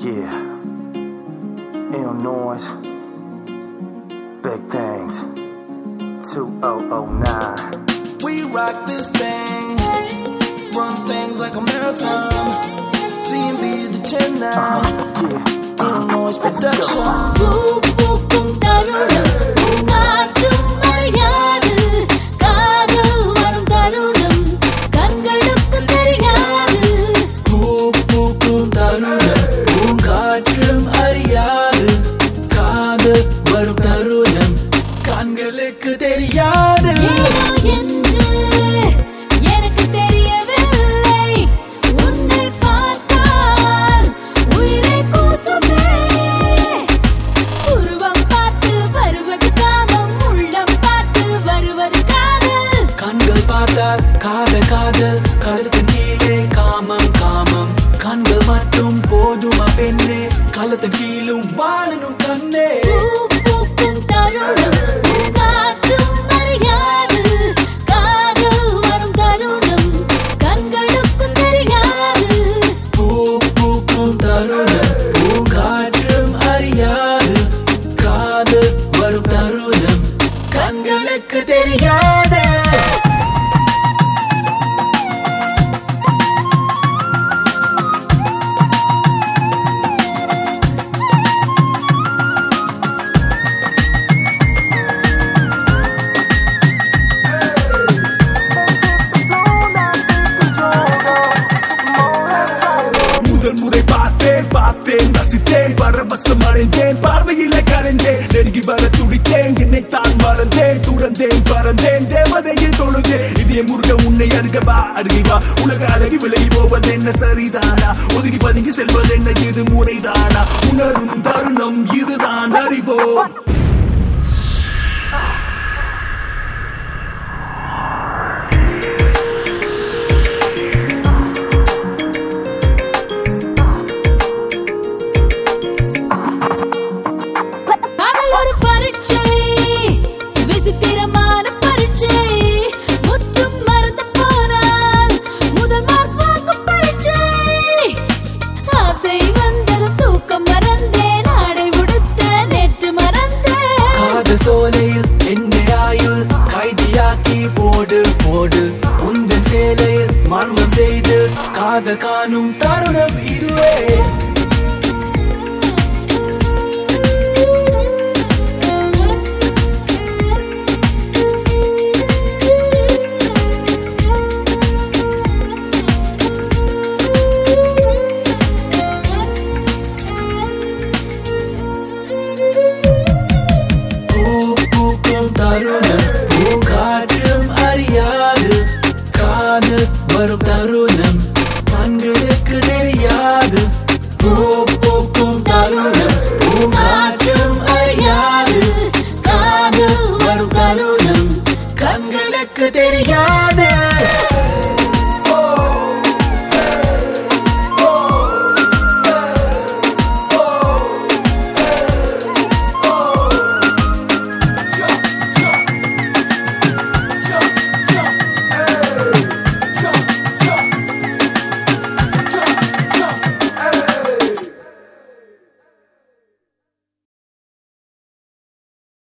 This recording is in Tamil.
Yeah, Illinois, big things, 2009. We rock this thing, run things like a marathon. CMB the Chennai, Illinois production. கண்களுக்கு தெரியாது என்று எனக்கு தெரியவில்லை. உன்னை பார்த்தால் உயிரை கூசுமே. உருவம் பார்த்து வருவது காமம், உள்ளம் பார்த்து வருவது காதல். கண்கள் பார்த்தால் காதல் காதல், கழுத்தின் கீழே காமம் காமம். கண்கள் மட்டும் போதுமா பெண்ணே, கழுத்தின் கீழும் வாழனும் கண்ணே. பூக்கும் தருணம் காற்றும் அறியாது, காதல் வரும் தருணம் கண்களுக்கும் தெரியாது. பூக்கும் தருணம் பூங்காற்றும் அறியாது, காதல் வரும் தருணம் கண்களுக்கு தெரியாது. முறை பார்த்தேன் ரசித்தேன், பரவசம் அடைந்தேன், பார்வையில்லை கரைந்தேன், நெருங்கி வர துடித்தேன், என்னை தான் மறந்தேன், துறந்தேன் பறந்தேன், தேவதையை தொழுதேன். இதே முருக உன்னை அருகவா அருகில் வா, உலக அழகி விலகி போவது என்ன சரிதானா, ஒதுங்கி பதுங்கி செல்வது என்ன இது முறைதானா, உணரும் தருணம் இதுதான் அறிவோம். ஒரு பரீட்சை, விசித்திரமான பரீட்சை, முற்றும் மறந்து போனால் முதல் மார்க் வாங்கும் பரீட்சை. ஆசை வந்ததும் தூக்கம் மறந்தேன், ஆடை உடுத்த நேற்று மறந்தேன். காதல் சோலையில் என்னை ஆயுள் கைதியாக்கி போடு போடு, உந்தன் சேலையில் மர்மம் செய்து காதல் காணும் தருணம் இதுவே. தருணம் பூங்காற்றும் அறியாது, காதல் வரும் தருணம் கண்களுக்கு தெரியாது. பூக்கும் தருணம் பூங்காற்றும் அறியாது, காதல் வரும் தருணம் கண்களுக்கு தெரியாது.